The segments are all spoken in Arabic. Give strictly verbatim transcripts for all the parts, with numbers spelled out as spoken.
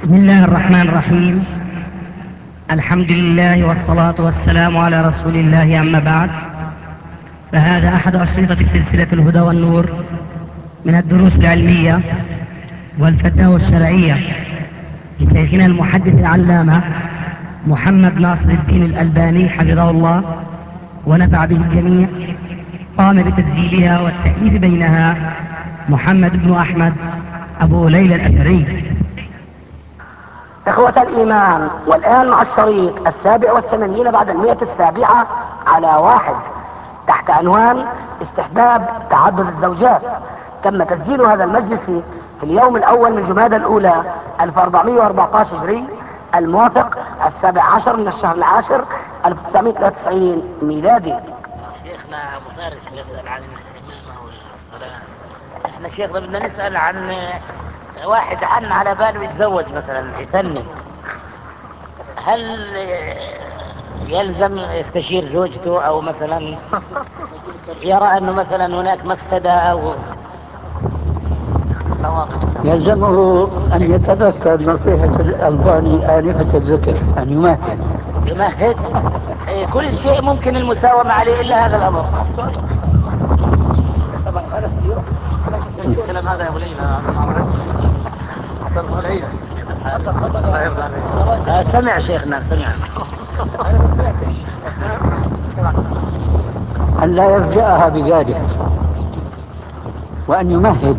بسم الله الرحمن الرحيم. الحمد لله والصلاة والسلام على رسول الله، أما بعد، فهذا أحد أشرطة سلسلة الهدى والنور من الدروس العلمية والفتاوى الشرعية لشيخنا المحدث العلامة محمد ناصر الدين الألباني حفظه الله ونفع به الجميع. قام بتسجيلها والتأليف بينها محمد بن أحمد أبو ليلى الأثري. إخوة الإيمان، والآن مع الشريط السابع والثمانين بعد المئة السابعة على واحد تحت عنوان استحباب تعدد الزوجات. تم تسجيل هذا المجلس في اليوم الأول من جمادى الأولى ألف وأربعمئة وأربعة عشر هجري، الموافق السابع عشر من الشهر العاشر ألف وتسعمئة وثلاثة وتسعين ميلادي. شيخنا أبو فارس يسأل عن الإمامة والصلاة. احنا شيخنا بدنا نسأل عن واحد عن على باله يتزوج مثلا يثني، هل يلزم يستشير زوجته او مثلا يرى انه مثلا هناك مفسدة او يلزمه ان يتذكر نصيحة الألباني آنفة الذكر، ان يمهد يمهد كل شيء ممكن المساومة عليه الا هذا الامر. الكلام هذا يا ابو ليلى سمع شيخنا سمع. أن لا يفجأها بذلك، وأن يمهد،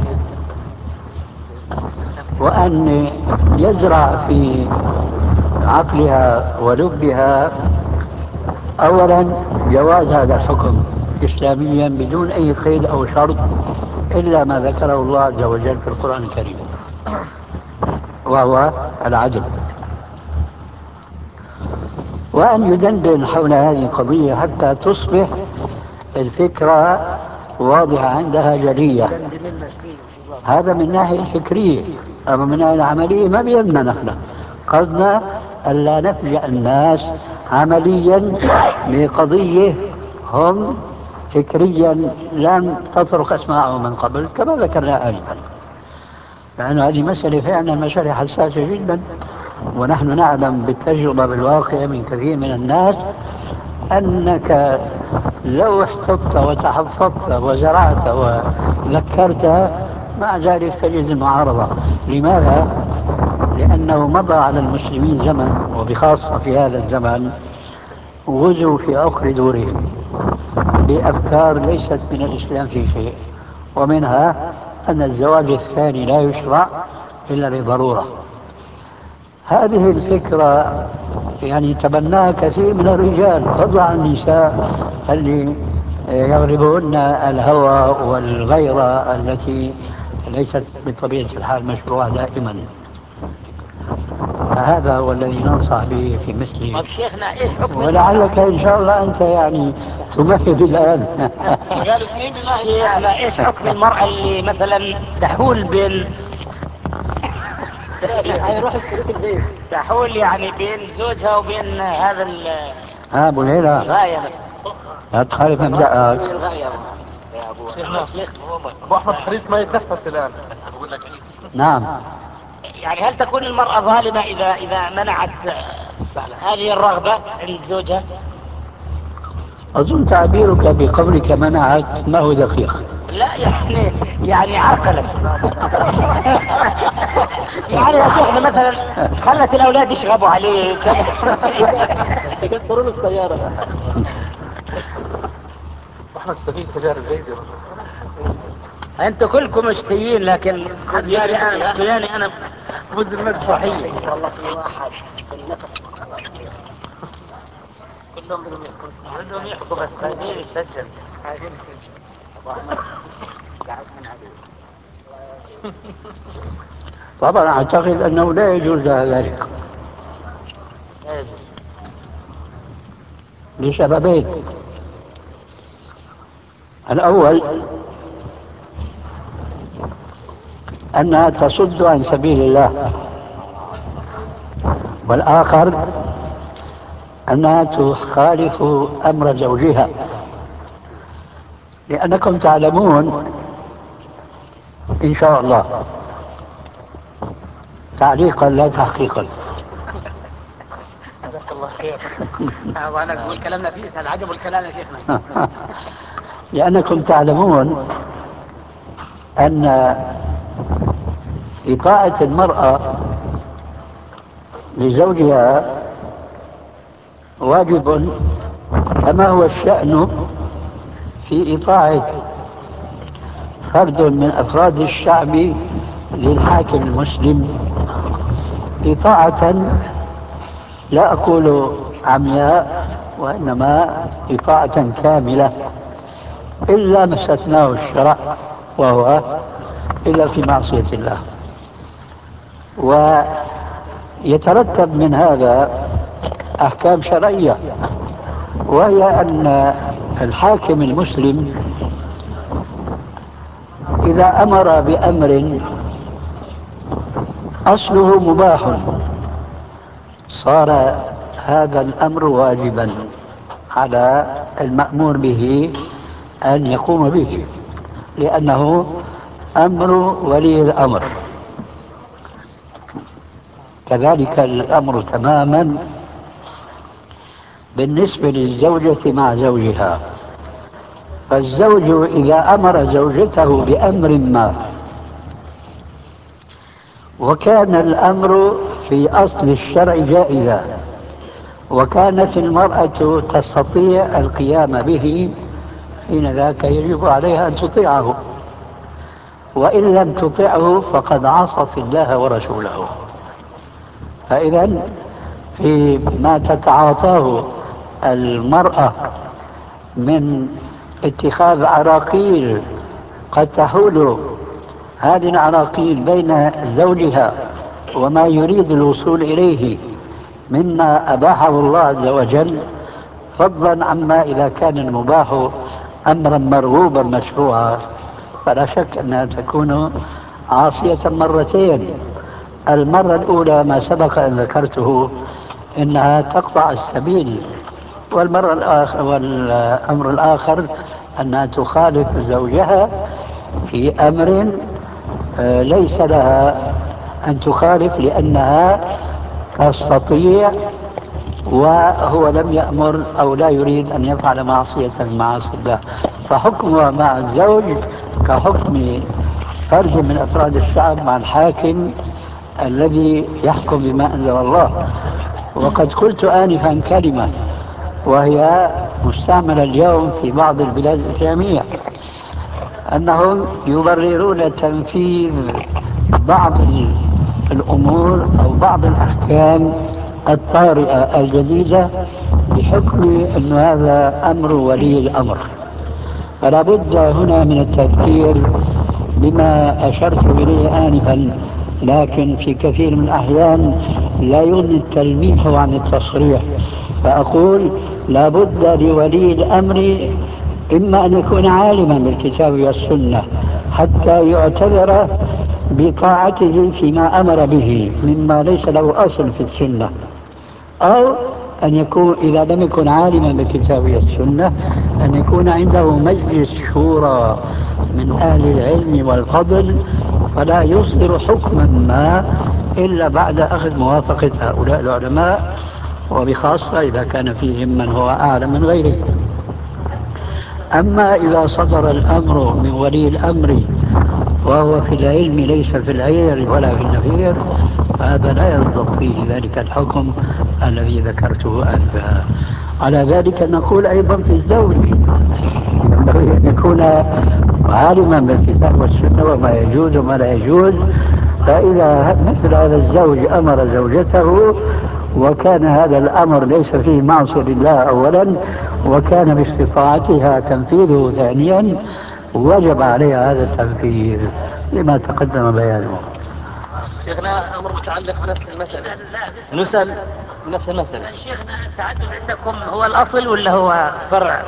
وأن يزرع في عقلها ولبها أولا جواز هذا الحكم إسلاميا بدون أي قيد أو شرط إلا ما ذكره الله عز وجل في القرآن الكريم، وهو العدل. وأن يدندن حول هذه القضية حتى تصبح الفكرة واضحة عندها جلية. هذا من ناحية الفكرية، أما من ناحية العملية ما بيهمنا نحن. قصدنا ألا نفجأ الناس عمليا بقضية هم فكريا لم تطرق أسماعهم من قبل كما ذكرنا آنفا، لأن هذه مسألة فعلا مسألة حساسة جدا، ونحن نعلم بالتجربة بالواقع من كثير من الناس أنك لو احتطت وتحفظت وزرعت وذكرت مع ذلك تجد المعارضة. لماذا؟ لأنه مضى على المسلمين زمن، وبخاصة في هذا الزمن غزوا في عقر دورهم بأفكار ليست من الإسلام في شيء، ومنها أن الزواج الثاني لا يشرع إلا لضرورة. هذه الفكرة يعني تبناها كثير من الرجال فضلا عن النساء اللي يغلبهن الهوى والغيرة التي ليست بطبيعة الحال مشروعة دائما. فهذا هو الذي ننصح به في مثله. طب شيخنا ايش حكم، ولعلك ان شاء الله انت يعني تمهد الان. شيخنا ايش حكم المرأة اللي مثلا تحول بين تحول يعني بين زوجها وبين هذا ال ها ابو ليلى، الغاية لا تخالف مبدأك. يا ابو شيخ ابو احمد حريص ما يتنفس الان. نعم. يعني هل تكون المرأة ظالمة اذا اذا منعت هذه الرغبة عند زوجها؟ أظن تعبيرك بقولك منعت ما هو دقيق. لا يعني يعني عرقلت. يعني يا شيخنا مثلا خلت الاولاد يشغبوا عليه يكسرون السيارة. احنا نستفيد تجارب جيدة. انتوا كلكم مشتيين، لكن يعني انا يعني انا بذل مسرحية. والله في واحد بالنفس كلهم بدهم يحكوا بدهم يحكوا بس خايفين يسجل. خايفين يسجل. قاعد من عليه. طبعا أعتقد أنه لا يجوز ذلك لسببين. الأول أنها تصد عن سبيل الله، والآخر أنها تخالف أمر زوجها، لأنكم تعلمون إن شاء الله تعليقا لا تحقيقا. جزاك الله خير. وانا نقول كلامنا فيه هذا عجب الكلام يا شيخنا. لأنكم تعلمون أن إطاعة المرأة لزوجها واجب كما هو الشأن في إطاعة فرد من أفراد الشعب للحاكم المسلم، إطاعة لا أقول عمياء وإنما إطاعة كاملة، إلا ما استثناه الشرع وهو إلا في معصية الله. ويترتب من هذا أحكام شرعية، وهي أن الحاكم المسلم إذا أمر بأمر أصله مباح صار هذا الأمر واجبا على المأمور به أن يقوم به، لأنه أمر ولي الأمر. كذلك الأمر تماما بالنسبة للزوجة مع زوجها. فالزوج إذا أمر زوجته بأمر ما وكان الأمر في أصل الشرع جائزا وكانت المرأة تستطيع القيام به، حين ذاك يجب عليها أن تطيعه، وإن لم تطيعه فقد عصت الله ورسوله. فإذا فيما تتعاطاه المرأة من اتخاذ عراقيل قد تحول هذه العراقيل بين زوجها وما يريد الوصول إليه مما أباحه الله عز وجل، فضلا عما إذا كان المباح أمرا مرغوبا مشروعا، فلا شك أنها تكون عاصية مرتين. المرة الأولى ما سبق أن ذكرته، إنها تقطع السبيل، والمرة الآخر والأمر الآخر أنها تخالف زوجها في أمر ليس لها أن تخالف لأنها تستطيع وهو لم يأمر أو لا يريد أن يفعل معصية من معاصي الله. فحكمها مع الزوج كحكم فرد من أفراد الشعب مع الحاكم الذي يحكم بما أنزل الله. وقد قلت آنفا كلمة وهي مستعملة اليوم في بعض البلاد الإسلامية، أنهم يبررون تنفيذ بعض الأمور أو بعض الأحكام الطارئة الجديدة بحكم أن هذا أمر ولي الأمر. فلا بد هنا من التذكير بما أشرت إليه آنفا، لكن في كثير من الأحيان لا يغني التلميح عن التصريح، فأقول لا بد لولي الأمر إما أن يكون عالما بالكتاب والسنة حتى يعتبر بطاعته فيما أمر به مما ليس له أصل في السنة، أو أن يكون إذا لم يكن عالما بالكتاب والسنة أن يكون عنده مجلس شورى من أهل العلم والفضل، فلا يصدر حكما ما إلا بعد أخذ موافقة هؤلاء العلماء، وبخاصة إذا كان فيهم من هو أعلم من غيره. أما إذا صدر الأمر من ولي الأمر وهو في العلم ليس في العير ولا في النفير، فهذا لا يصدق فيه ذلك الحكم الذي ذكرته آنفا. على ذلك نقول أيضا في الزوج ينبغي أن يكون عالما بالكتاب والسنة وما يجوز وما لا يجوز. فإذا مثل هذا الزوج أمر زوجته وكان هذا الأمر ليس فيه معصية لله أولا وكان باستطاعتها تنفيذه ثانيا، وجب عليها هذا التنفيذ لما تقدم بيانه. شيخنا أمر متعلق بنفس المسألة، نسأل نفس المسألة. شيخنا التعدد عندكم هو الأصل ولا هو فرع؟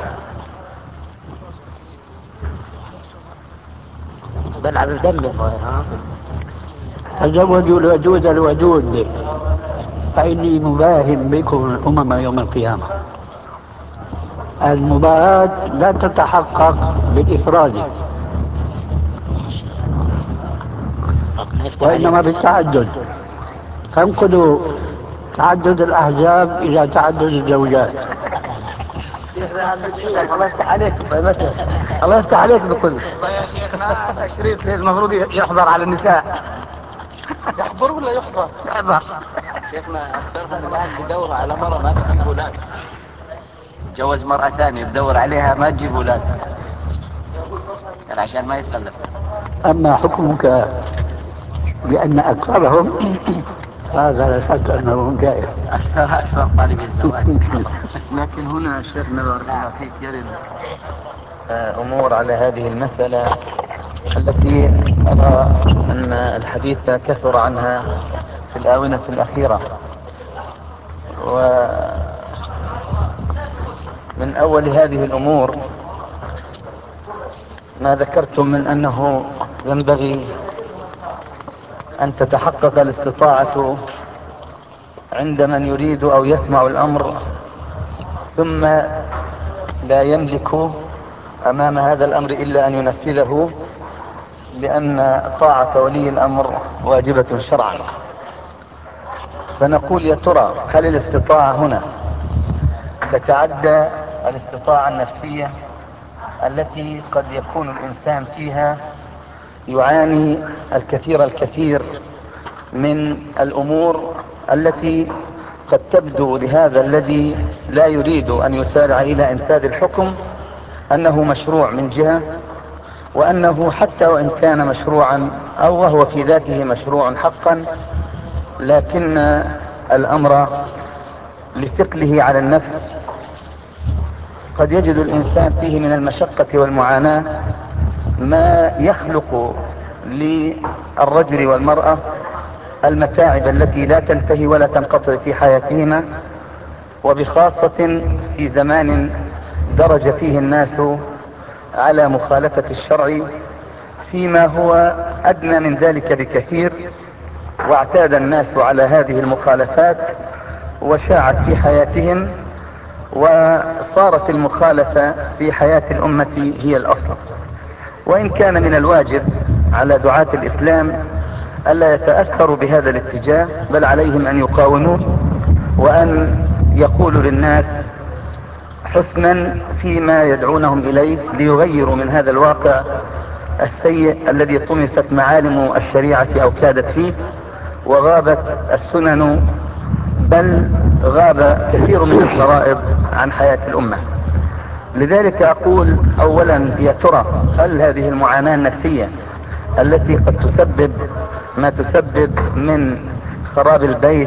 بلعب الدم ها. تزوجوا الودود الودود فإني مباهن بكم الأمم يوم القيامة. المباهاة لا تتحقق بالإفراد وإنما بالتعدد. تنقض تعدد الأحزاب إلى تعدد الزوجات. الله يفتح عليك الله يفتح عليك بكل يا شيخنا الشريف المفروض يحضر على النساء. يحضر ولا يحضر؟ يحضر. شيخنا أكثرهم الآن بدور على مرة ما تجيب أولاد، جوز مرأة ثانية بدور عليها ما تجيب أولاد يعني عشان ما يتخلف. أما حكمك بأن أكثرهم هذا لا شك أنه جائز. أكثر أكثر طالبي الزواج. لكن هنا شيخنا بارك الله فيك يرد أمور على هذه المسألة التي أرى أن الحديث كثر عنها في الآونة الأخيرة. ومن أول هذه الأمور ما ذكرتم من أنه ينبغي أن تتحقق الاستطاعة عند من يريد أو يسمع الأمر ثم لا يملك أمام هذا الأمر إلا أن ينفذه، لأن طاعة ولي الأمر واجبة شرعا. فنقول يا ترى هل الاستطاعة هنا تتعدى الاستطاعة النفسية التي قد يكون الإنسان فيها يعاني الكثير الكثير من الأمور التي قد تبدو لهذا الذي لا يريد أن يسارع إلى إنفاذ الحكم أنه مشروع من جهة، وأنه حتى وإن كان مشروعا أو وهو في ذاته مشروع حقا، لكن الأمر لثقله على النفس قد يجد الإنسان فيه من المشقة والمعاناة ما يخلق للرجل والمرأة المتاعب التي لا تنتهي ولا تنقطع في حياتهما، وبخاصة في زمان درج فيه الناس على مخالفة الشرع فيما هو أدنى من ذلك بكثير، واعتاد الناس على هذه المخالفات وشاعت في حياتهم، وصارت المخالفة في حياة الأمة هي الأصل. وإن كان من الواجب على دعاة الإسلام ألا يتأثروا بهذا الاتجاه، بل عليهم أن يقاوموه وأن يقولوا للناس حسنا فيما يدعونهم إليه ليغيروا من هذا الواقع السيء الذي طمست معالم الشريعة أو كادت فيه وغابت السنن، بل غاب كثير من الفرائض عن حياة الأمة. لذلك أقول أولا يا ترى هل هذه المعاناة النفسية التي قد تسبب ما تسبب من خراب البيت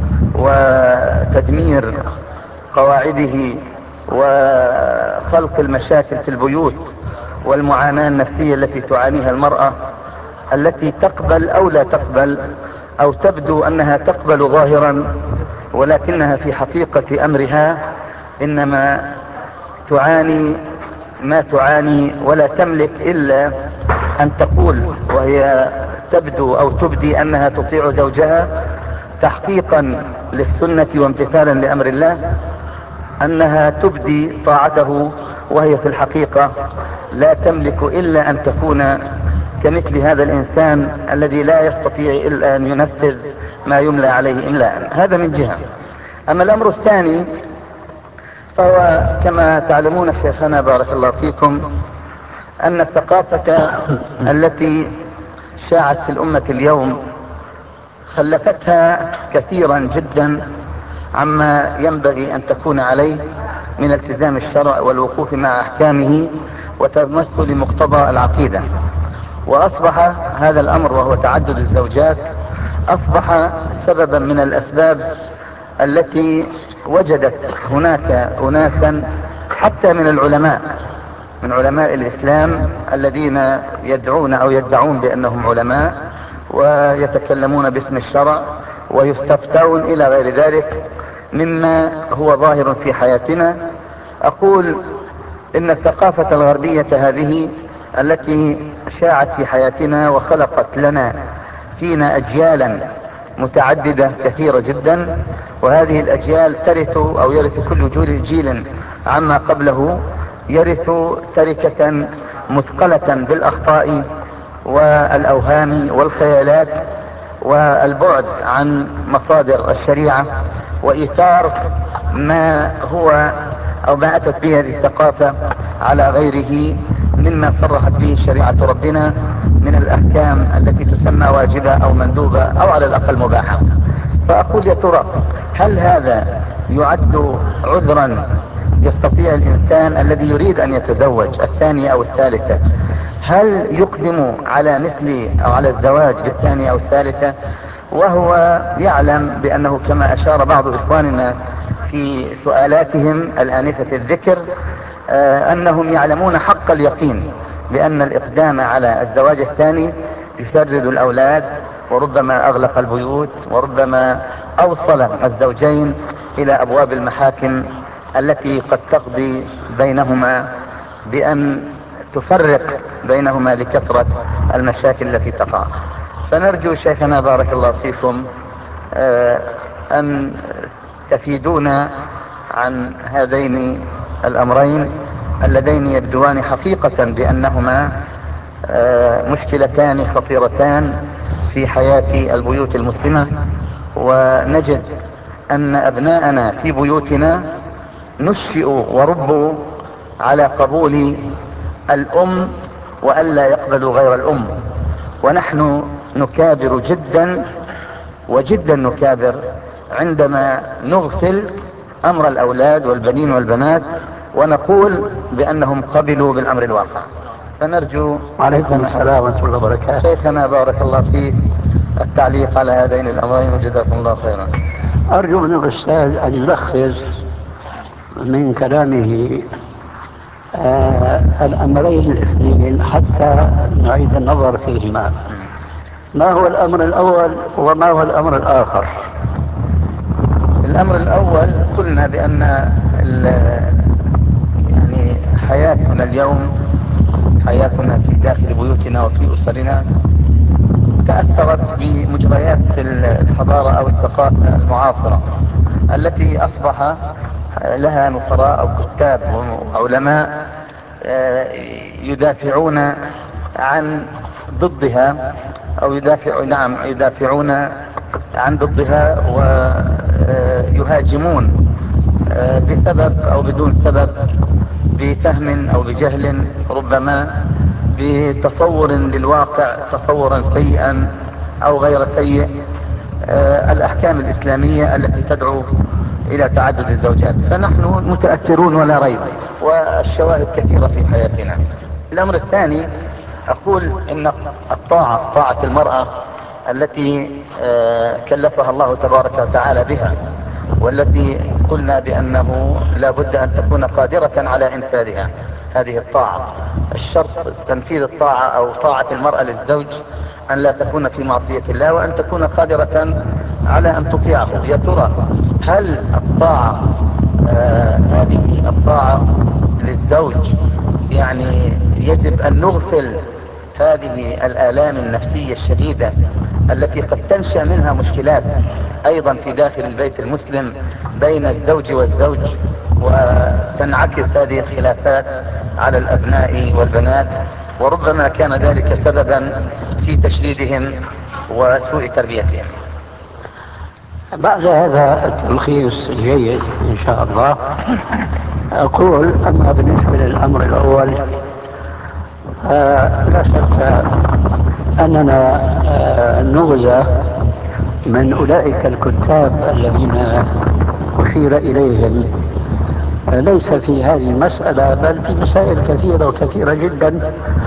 وتدمير قواعده وخلق المشاكل في البيوت، والمعاناة النفسية التي تعانيها المرأة التي تقبل أو لا تقبل أو تبدو أنها تقبل ظاهرا ولكنها في حقيقة أمرها إنما تعاني ما تعاني ولا تملك إلا أن تقول وهي تبدو أو تبدي أنها تطيع زوجها تحقيقا للسنة وامتثالا لأمر الله، أنها تبدي طاعته وهي في الحقيقة لا تملك إلا أن تكون كمثل هذا الإنسان الذي لا يستطيع إلا أن ينفذ ما يملى عليه إملاء. هذا من جهة. أما الأمر الثاني فهو كما تعلمون شيخنا بارك الله فيكم أن الثقافة التي شاعت في الأمة اليوم خلفتها كثيرا جدا عما ينبغي أن تكون عليه من التزام الشرع والوقوف مع أحكامه وتمثل مقتضى العقيدة. وأصبح هذا الأمر وهو تعدد الزوجات أصبح سببا من الأسباب التي وجدت هناك أناسا حتى من العلماء من علماء الإسلام الذين يدعون أو يدعون بأنهم علماء ويتكلمون باسم الشرع ويستفتون إلى غير ذلك مما هو ظاهر في حياتنا. أقول إن الثقافة الغربية هذه التي شاعت في حياتنا وخلقت لنا فينا أجيالا متعددة كثيرة جدا، وهذه الأجيال ترث أو يرث كل جيل عما قبله يرث تركة مثقلة بالأخطاء والأوهام والخيالات والبعد عن مصادر الشريعة وإيثار ما هو أو ما أتت به هذه الثقافة على غيره مما صرحت به شريعة ربنا من الأحكام التي تسمى واجبة أو مندوبة أو على الأقل مباحة. فأقول يا ترى هل هذا يعد عذرا يستطيع الإنسان الذي يريد أن يتزوج الثانية أو الثالثة، هل يقدم على مثل أو على الزواج بالثانية أو الثالثة وهو يعلم بأنه كما أشار بعض إخواننا في سؤالاتهم الآنفة الذكر آه أنهم يعلمون حق اليقين بأن الإقدام على الزواج الثاني يشرد الأولاد وربما أغلق البيوت وربما أوصل الزوجين إلى أبواب المحاكم التي قد تقضي بينهما بأن تفرق بينهما لكثرة المشاكل التي تقع. فنرجو شيخنا بارك الله فيكم آه أن تفيدونا عن هذين الأمرين اللذين يبدوان حقيقة بأنهما آه مشكلتان خطيرتان في حياة البيوت المسلمة، ونجد أن أبناءنا في بيوتنا نشئوا وربوا على قبول الأم وألا يقبلوا غير الأم، ونحن نكابر جدا وجدا نكابر عندما نغفل أمر الأولاد والبنين والبنات ونقول بأنهم قبلوا بالأمر الواقع. فنرجو وعليكم السلام ورحمة الله وبركاته. شيخنا بارك الله فيك التعليق على هذين الأمرين وجزاكم الله خيرا. أرجو من الأستاذ أن يلخص من كلامه آه الأمرين الاثنين حتى نعيد النظر فيهما. ما هو الأمر الأول وما هو الأمر الآخر؟ الأمر الأول قلنا بأن يعني حياتنا اليوم حياتنا في داخل بيوتنا وفي أسرنا تأثرت بمجريات الحضارة أو الثقافة المعاصرة التي أصبح لها نصراء أو كتاب وعلماء يدافعون عن ضدها أو يدافع نعم يدافعون عن ضدها ويهاجمون بسبب أو بدون سبب، بفهم أو بجهل، ربما بتصور للواقع تصورا سيئا أو غير سيء، الأحكام الإسلامية التي تدعو إلى تعدد الزوجات. فنحن متأثرون ولا ريب، والشواهد كثيرة في حياتنا. الأمر الثاني أقول إن الطاعة طاعة المرأة التي كلفها الله تبارك وتعالى بها، والتي قلنا بأنه لا بد أن تكون قادرة على إنفاذها هذه الطاعة. الشرط تنفيذ الطاعة أو طاعة المرأة للزوج أن لا تكون في معصية الله وأن تكون قادرة على أن تطيعه. يا ترى هل الطاعة آه هذه الطاعة للزوج يعني يجب أن نغفل هذه الآلام النفسية الشديدة التي قد تنشأ منها مشكلات أيضا في داخل البيت المسلم بين الزوج والزوج، وتنعكس هذه الخلافات على الأبناء والبنات، وربما كان ذلك سببا في تشديدهم وسوء تربيتهم. بعد هذا التلخيص الجيد إن شاء الله أقول أما بالنسبة للأمر الأول آه لا شك أننا آه نغزى من أولئك الكتاب الذين أشير إليهم آه ليس في هذه المسألة بل في مسائل كثيرة وكثيرة جدا،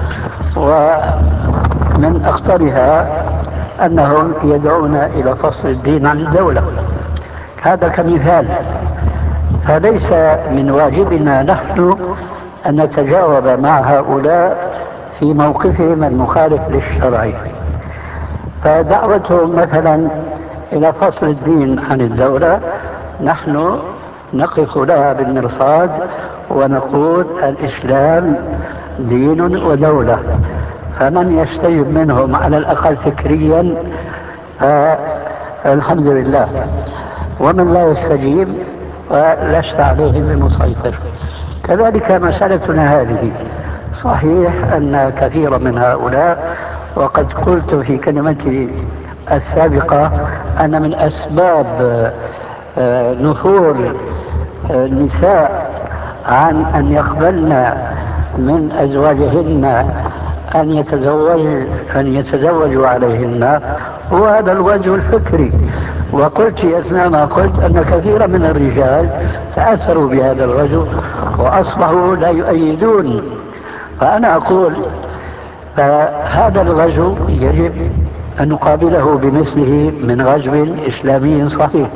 ومن أخطرها أنهم يدعون إلى فصل الدين عن الدولة، هذا كمثال. فليس من واجبنا نحن أن نتجاوب مع هؤلاء في موقفهم المخالف للشرع. فدعوتهم مثلا إلى فصل الدين عن الدولة نحن نقف لها بالمرصاد ونقول الإسلام دين ودولة، فمن يستجب منهم على الأقل فكريا فالحمد لله، ومن لا يستجيب فلست عليه بمسيطر. كذلك مسألتنا هذه صحيح أن كثير من هؤلاء، وقد قلت في كلمتي السابقة أن من أسباب نفور النساء عن أن يقبلن من أزواجهن أن يتزوج أن يتزوجوا عليهن هو هذا الوجه الفكري. وقلت أثناء ما قلت أن كثيرا من الرجال تأثروا بهذا الوجه وأصبحوا لا يؤيدون. فأنا أقول فهذا الغزو يجب أن نقابله بمثله من غزو إسلامي صحيح.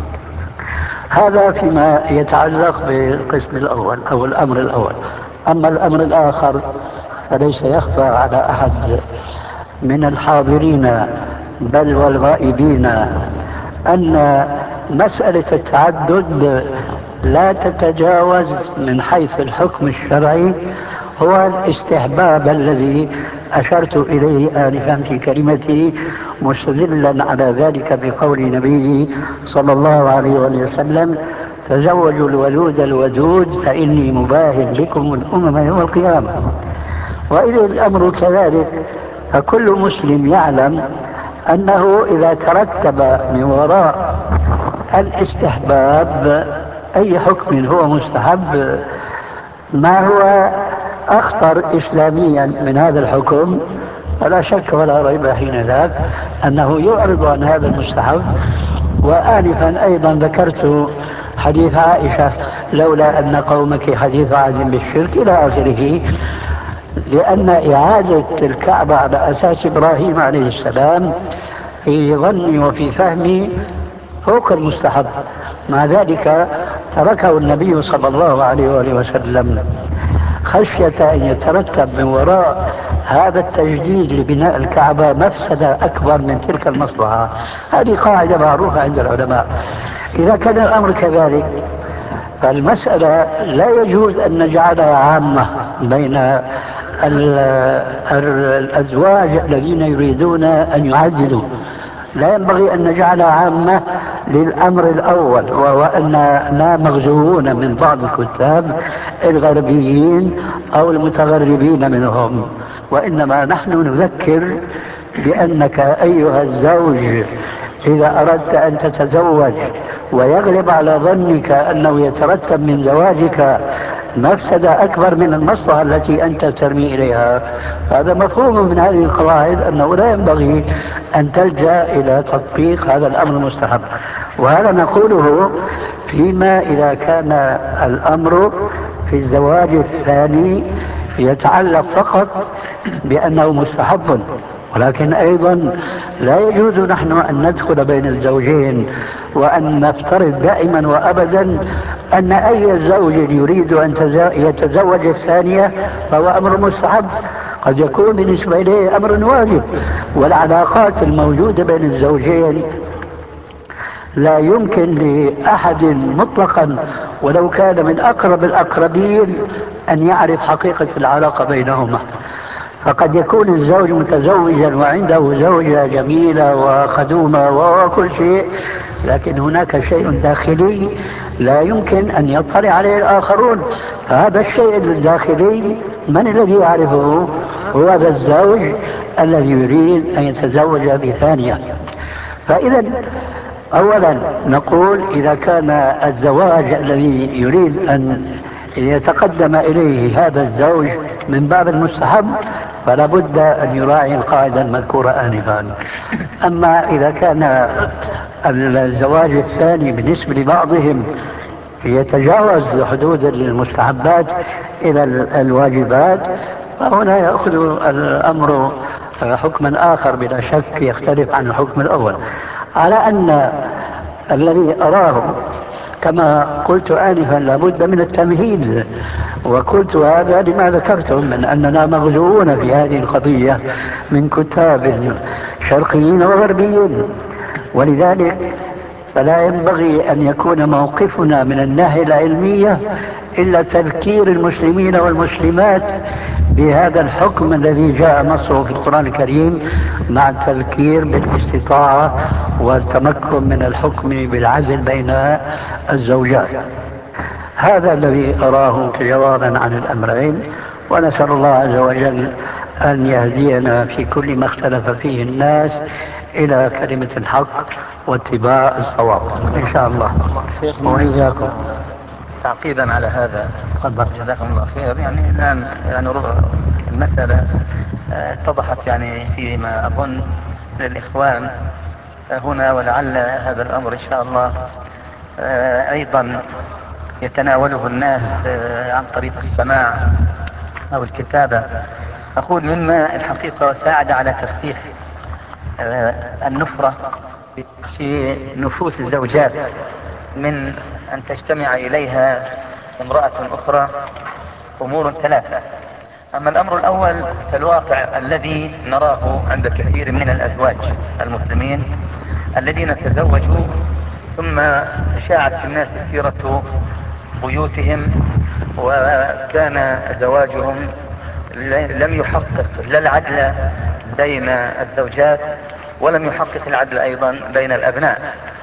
هذا فيما يتعلق بالقسم الأول أو الأمر الأول. أما الأمر الآخر فليس يخفى على أحد من الحاضرين بل والغائبين أن مسألة التعدد لا تتجاوز من حيث الحكم الشرعي هو الاستحباب الذي أشرت إليه آنفا في كلمتي مستدلا على ذلك بقول نبيه صلى الله عليه وسلم: تزوجوا الولود الودود فإني مباهل بكم الأمم يوم القيامة. وإذا الأمر كذلك فكل مسلم يعلم أنه إذا ترتب من وراء الاستحباب أي حكم هو مستحب ما هو أخطر إسلاميا من هذا الحكم فلا شك ولا ريب حين ذاك أنه يعرض عن هذا المستحب. وآنفا أيضا ذكرت حديث عائشة: لولا أن قومك حديث عهد بالشرك إلى آخره، لأن إعادة الكعبة على أساس إبراهيم عليه السلام في ظني وفي فهمي فوق المستحب. مع ذلك تركه النبي صلى الله عليه وآله وسلم خشية أن يترتب من وراء هذا التجديد لبناء الكعبة مفسدة أكبر من تلك المصلحة. هذه قاعدة معروفة عند العلماء. إذا كان الأمر كذلك فالمسألة لا يجوز أن نجعلها عامة بين الأزواج الذين يريدون أن يعددوا. لا ينبغي أن نجعلها عامة للأمر الأول، وهو أننا مغزوون من بعض الكتاب الغربيين أو المتغربين منهم، وإنما نحن نذكر بأنك أيها الزوج إذا أردت أن تتزوج ويغلب على ظنك أنه يترتب من زواجك مفسدة أكبر من المصلحة التي أنت ترمي إليها، هذا مفهوم من هذه القواعد أنه لا ينبغي أن تلجأ إلى تطبيق هذا الأمر المستحب. وهذا نقوله فيما إذا كان الأمر في الزواج الثاني يتعلق فقط بأنه مستحب. ولكن أيضا لا يجوز نحن أن ندخل بين الزوجين وأن نفترض دائما وأبدا أن أي زوج يريد أن يتزوج الثانية فهو أمر مستحب، قد يكون بالنسبة إليه أمر واجب. والعلاقات الموجودة بين الزوجين لا يمكن لأحد مطلقا ولو كان من أقرب الأقربين أن يعرف حقيقة العلاقة بينهما. فقد يكون الزوج متزوجا وعنده زوجة جميلة وخدومة وكل شيء، لكن هناك شيء داخلي لا يمكن أن يطلع عليه الآخرون. فهذا الشيء الداخلي من الذي يعرفه؟ هو هذا الزوج الذي يريد أن يتزوج بثانية. فإذا أولا نقول إذا كان الزواج الذي يريد أن يتقدم إليه هذا الزوج من باب المستحب فلا بد أن يراعي القاعدة المذكورة آنفا. أما إذا كان الزواج الثاني بالنسبة لبعضهم يتجاوز حدود المستحبات إلى الواجبات فهنا يأخذ الأمر حكما آخر بلا شك يختلف عن الحكم الأول. على أن الذي أراه كما قلت آنفا لابد من التمهيد، وقلت هذا لما ذكرتم من أننا مغزوون في هذه القضية من كتاب شرقيين وغربيين. ولذلك فلا ينبغي أن يكون موقفنا من الناحية العلمية إلا تذكير المسلمين والمسلمات بهذا الحكم الذي جاء نصه في القرآن الكريم مع التذكير بالاستطاعة والتمكن من الحكم بالعزل بين الزوجات. هذا الذي أراه جوابا عن الأمرين، ونسأل الله عز وجل أن يهدينا في كل ما اختلف فيه الناس إلى كلمة الحق واتباع الصواب إن شاء الله. وإياكم. تعقيبا على هذا، تفضل. جزاكم الله خير. يعني الآن يعني المسألة اتضحت يعني فيما أظن للإخوان هنا، ولعل هذا الأمر إن شاء الله أيضا يتناوله الناس عن طريق السماع أو الكتابة. أقول مما الحقيقة ساعد على ترسيخ النفرة في نفوس الزوجات من أن تجتمع إليها امرأة أخرى أمور ثلاثة. أما الأمر الأول فالواقع الذي نراه عند كثير من الأزواج المسلمين الذين تزوجوا ثم شاعت في الناس سيرة بيوتهم، وكان زواجهم لم يحقق لا العدل بين الزوجات ولم يحقق العدل أيضا بين الأبناء.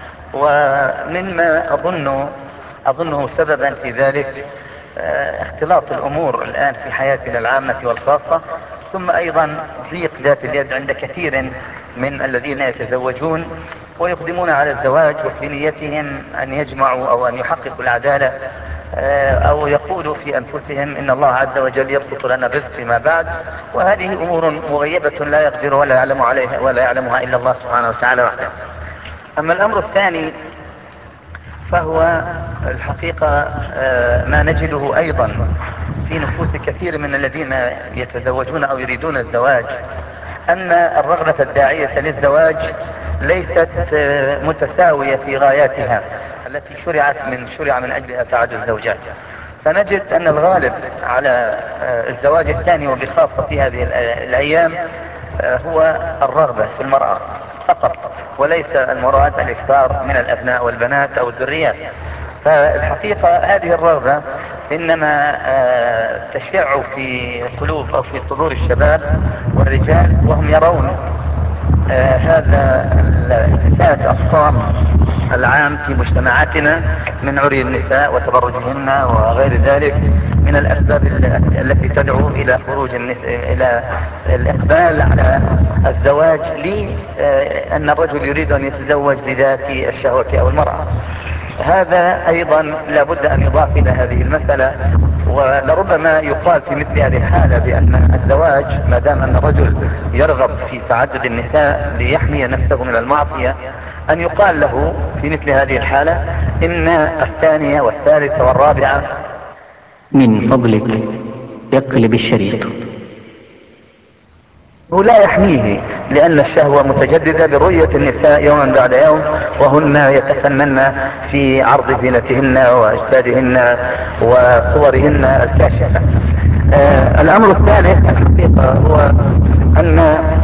ومما أظن أظنه سببا في ذلك اختلاط الأمور الآن في حياتنا العامة والخاصة، ثم أيضا ضيق ذات اليد عند كثير من الذين يتزوجون ويقدمون على الزواج وفي نيتهم أن يجمعوا أو أن يحققوا العدالة، أو يقولوا في أنفسهم إن الله عز وجل يبسط لنا الرزق فيما بعد، وهذه أمور مغيبة لا يقدر ولا يعلم عليها ولا يعلمها إلا الله سبحانه وتعالى وحده. أما الأمر الثاني فهو الحقيقة ما نجده أيضا في نفوس كثير من الذين يتزوجون أو يريدون الزواج، أن الرغبة الداعية للزواج ليست متساوية في غاياتها التي شرعت من شرع من أجلها تعدد الزوجات. فنجد أن الغالب على الزواج الثاني وبخاصة في هذه الأيام هو الرغبة في المرأة فقط، وليس المراد الإكثار من الأبناء والبنات أو الذريات. فالحقيقة هذه الرغبة إنما تشع في قلوب أو في صدور الشباب والرجال، وهم يرون هذا الفساد الصام العام في مجتمعاتنا من عري النساء وتبرجهن وغير ذلك من الأسباب التي تدعو إلى خروج النساء إلى الإقبال على الزواج، لأن الرجل يريد أن يتزوج لذات الشهوة أو المرأة. هذا أيضا لابد أن يضاف إلى هذه المسألة، ولربما يقال في مثل هذه الحالة بأن الزواج ما دام أن الرجل يرغب في تعدد النساء ليحمي نفسه من المعصية، أن يقال له في مثل هذه الحالة إن الثانية والثالثة والرابعة. من فضلك يقلب الشريط. هو لا يحميه، لأن الشهوة متجددة برؤية النساء يوما بعد يوم، وهن يتفنن في عرض زينتهن وأجسادهن وصورهن الكاشفة. آه الأمر الثالث الحقيقة هو أن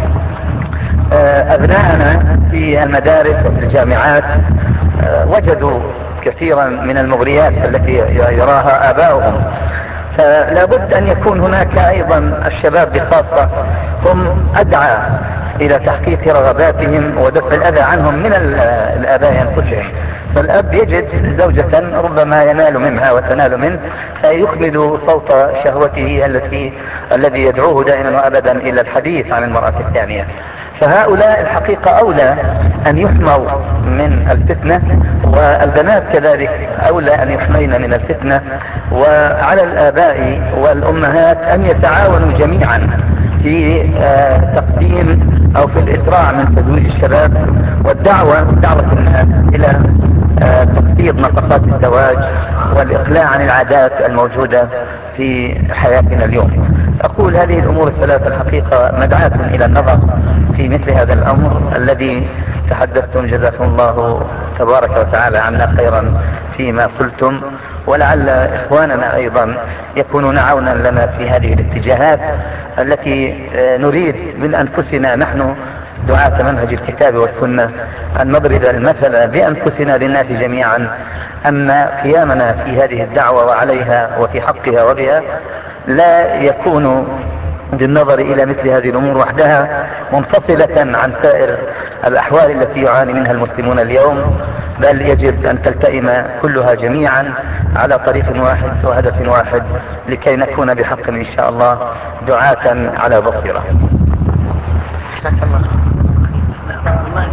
آه أبناءنا في المدارس وفي الجامعات آه وجدوا كثيرا من المغريات التي يراها آباؤهم، فلا بد أن يكون هناك أيضا الشباب بخاصة هم أدعى إلى تحقيق رغباتهم ودفع الأذى عنهم من الآباء أنفسهم. فالأب يجد زوجة ربما ينال منها وتنال منه فيكمل صوت شهوته التي الذي يدعوه دائما وأبدا إلى الحديث عن المرأة الثانية. فهؤلاء الحقيقة أولى أن يحموا من الفتنة، والبنات كذلك أولى أن يحمين من الفتنة. وعلى الآباء والأمهات أن يتعاونوا جميعا في تقديم أو في الإسراع من تزويج الشباب والدعوة دعوة الناس إلى تخفيض نفقات الزواج والإقلاع عن العادات الموجودة في حياتنا اليوم. أقول هذه الأمور الثلاثة الحقيقة مدعاة إلى النظر في مثل هذا الأمر الذي تحدثتم، جزاكم الله تبارك وتعالى عنا خيرا فيما قلتم، ولعل إخواننا أيضا يكونون عونا لنا في هذه الاتجاهات التي نريد من أنفسنا نحن دعاة منهج الكتاب والسنة أن نضرب المثل بأنفسنا للناس جميعا أن قيامنا في هذه الدعوة وعليها وفي حقها وبها لا يكون بالنظر إلى مثل هذه الأمور وحدها منفصلة عن سائر الأحوال التي يعاني منها المسلمون اليوم، بل يجب أن تلتئم كلها جميعا على طريق واحد وهدف واحد لكي نكون بحق إن شاء الله دعاة على بصيرة.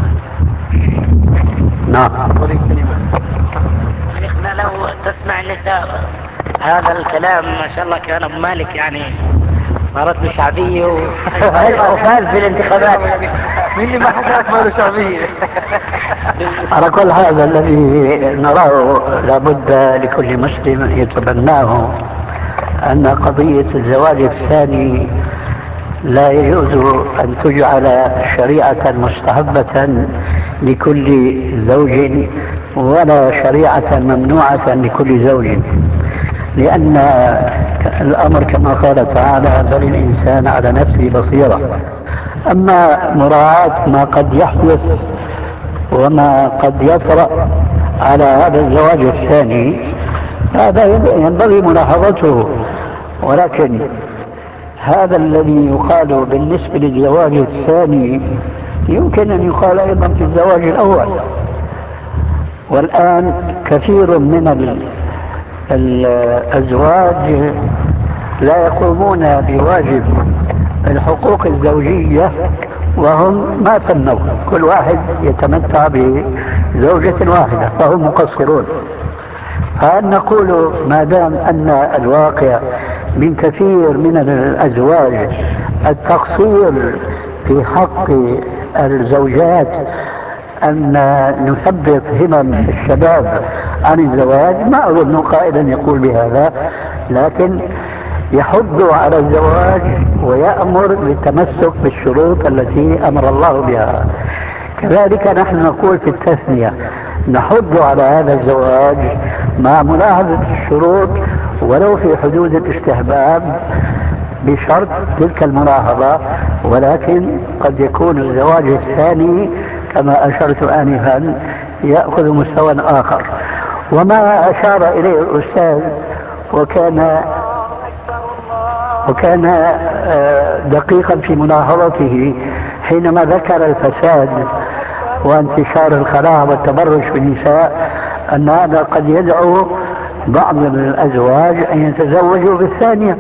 نعم. شيخنا لو تسمع النساء هذا الكلام ما شاء الله كان ابو مالك يعني صارت له شعبيه وفاز في الانتخابات. مين اللي ما حكت ما له شعبيه؟ على كل هذا الذي نراه لابد لكل مسلم يتبناه أن قضية الزواج الثاني لا يجوز أن تجعل شريعة مستحبة لكل زوج ولا شريعة ممنوعة لكل زوج، لأن الأمر كما قال تعالى بل الإنسان على نفسه بصيرة. أما مراعاة ما قد يحدث وما قد يطرأ على هذا الزواج الثاني هذا ينبغي ملاحظته، ولكن هذا الذي يقال بالنسبة للزواج الثاني يمكن أن يقال أيضا في الزواج الأول. والآن كثير من الأزواج لا يقومون بواجب الحقوق الزوجية وهم ما تنوا، كل واحد يتمتع بزوجة واحدة فهم مقصرون. فأن نقول ما دام أن الواقع من كثير من الأزواج التقصير في حق الزوجات أن نثبط همم الشباب عن الزواج، ما أظن قائلا يقول بهذا، لكن يحض على الزواج ويأمر بالتمسك بالشروط التي أمر الله بها. كذلك نحن نقول في التثنية نحض على هذا الزواج مع ملاحظة الشروط ولو في حدود الاستحباب بشرط تلك الملاحظة، ولكن قد يكون الزواج الثاني كما أشرت آنفا يأخذ مستوى آخر. وما أشار إليه الأستاذ وكان وكان دقيقا في ملاحظته حينما ذكر الفساد وانتشار الخلاع والتبرج في النساء، أن هذا قد يدعو بعض الأزواج أن يتزوجوا بالثانية،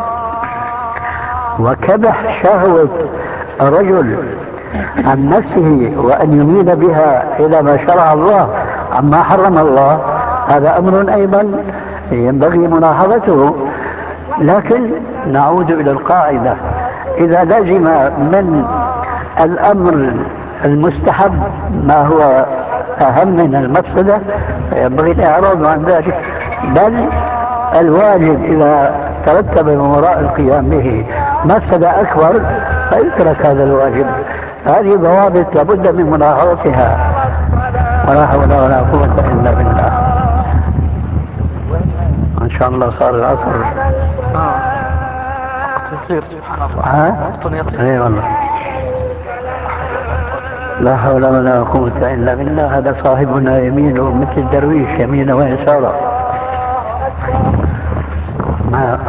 وكبح شهوة الرجل عن نفسه وأن يميل بها إلى ما شرع الله عما حرم الله، هذا أمر أيضا ينبغي ملاحظته. لكن نعود إلى القاعدة، إذا لزم من الأمر المستحب ما هو أهم من المفسدة ينبغي الإعراض عن ذلك، بل الواجب إذا ترتب من وراء القيام به مفسدة أكبر فيترك هذا الواجب. هذه ضوابط لابد من ملاحظتها، ولا حول ولا قوة إلا بالله. إن شاء الله صار العصر. يطير سبحان الله. ها؟ يطير. اي والله. لا حول ولا قوة إلا بالله. هذا صاحبنا يمينه مثل الدرويش يمينه ويساره. ما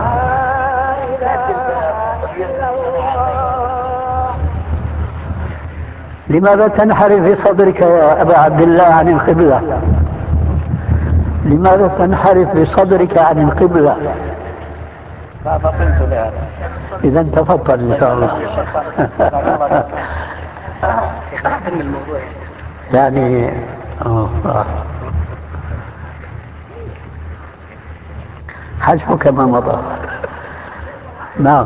لماذا تنحرف في صدرك يا أبا عبد الله عن القبلة؟ لماذا تنحرف بصدرك عن القبلة؟ ما فطنت لهذا. إذا تفضل إن شاء الله. شيخ أختم الموضوع يا شيخ. يعني أوه. حسبك ما مضى. نعم.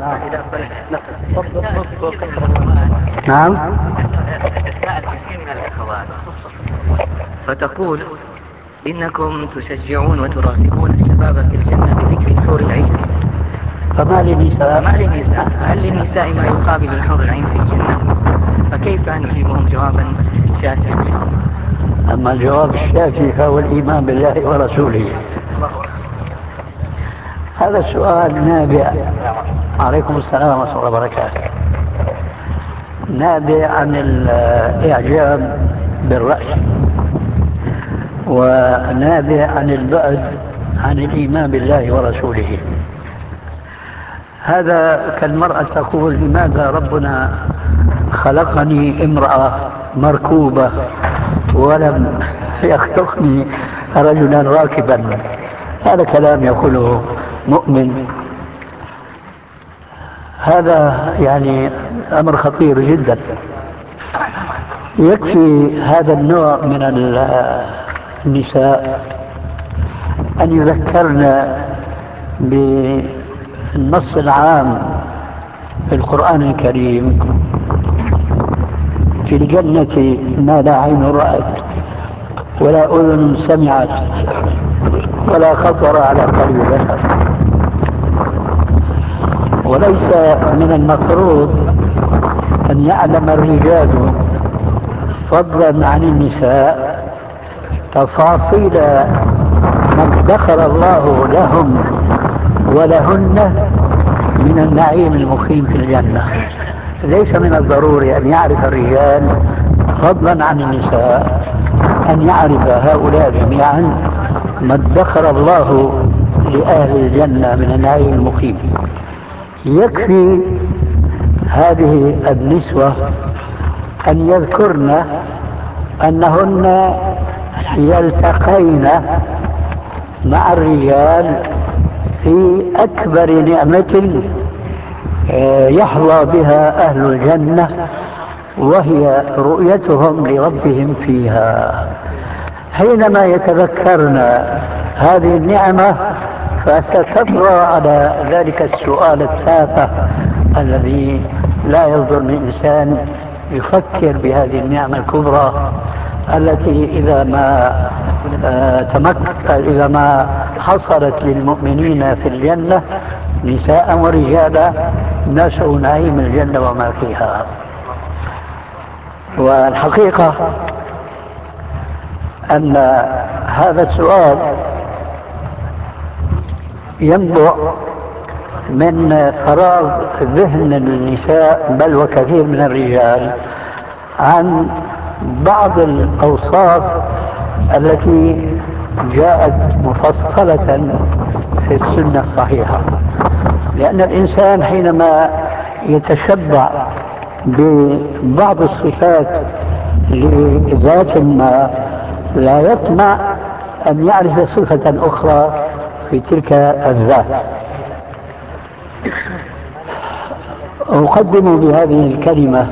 نعم. تساءل كثير من الأخوات فتقول إنكم تشجعون وترغبون الشباب في الجنة بذكر حور العين، فما للنساء فما للنساء؟ هل للنساء ما يقابل الحور العين في الجنة؟ فكيف نجيبهم جوابا شافيا؟ أما الجواب الشافي فهو الإيمان بالله ورسوله. هذا السؤال نابع، عليكم السلام ورحمة الله وبركاته، نابع عن الإعجاب بالرأي ونابع عن البعد عن الإيمان بالله ورسوله. هذا كالمرأة تقول لماذا ربنا خلقني امرأة مركوبة ولم يخلقني رجلا راكبا. هذا كلام يقوله مؤمن، هذا يعني أمر خطير جدا. يكفي هذا النوع من النساء أن يذكرنا بالنص العام في القرآن الكريم: في الجنة ما لا عين رأت ولا أذن سمعت ولا خطر على قلب بشر. وليس من المفروض أن يعلم الرجال فضلا عن النساء تفاصيل ما ادخر الله لهم ولهن من النعيم المقيم في الجنة. ليس من الضروري أن يعرف الرجال فضلا عن النساء أن يعرف هؤلاء جميعا ما ادخر الله لأهل الجنة من النعيم المقيم. يكفي هذه النسوة أن يذكرن أنهن يلتقين مع الرجال في أكبر نعمة يحظى بها أهل الجنة، وهي رؤيتهم لربهم فيها. حينما يتذكرن هذه النعمة فستطرأ على ذلك السؤال التافه الذي لا يصدر من إنسان يفكر بهذه النعمة الكبرى التي إذا ما تمكن إذا ما حصلت للمؤمنين في الجنة نساء ورجالا نسوا نعيم الجنة وما فيها. والحقيقة أن هذا السؤال ينبع من فراغ ذهن النساء بل وكثير من الرجال عن بعض الأوصاف التي جاءت مفصلة في السنة الصحيحة. لأن الإنسان حينما يتشبع ببعض الصفات لذات ما لا يطمع أن يعرف صفة أخرى في تلك الذات. أقدم بهذه الكلمة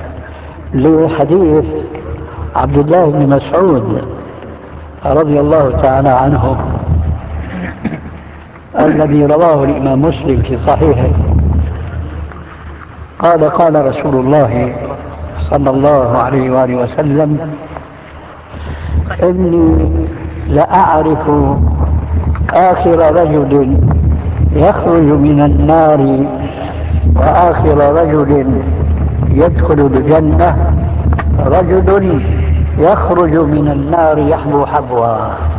لحديث عبد الله بن مسعود رضي الله تعالى عنه الذي رواه الإمام مسلم في صحيحه. قال: قال رسول الله صلى الله عليه وآله وسلم: إني لأعرف آخر رجل يخرج من النار وآخر رجل يدخل الجنة رجل يخرج من النار يحبو حبوا.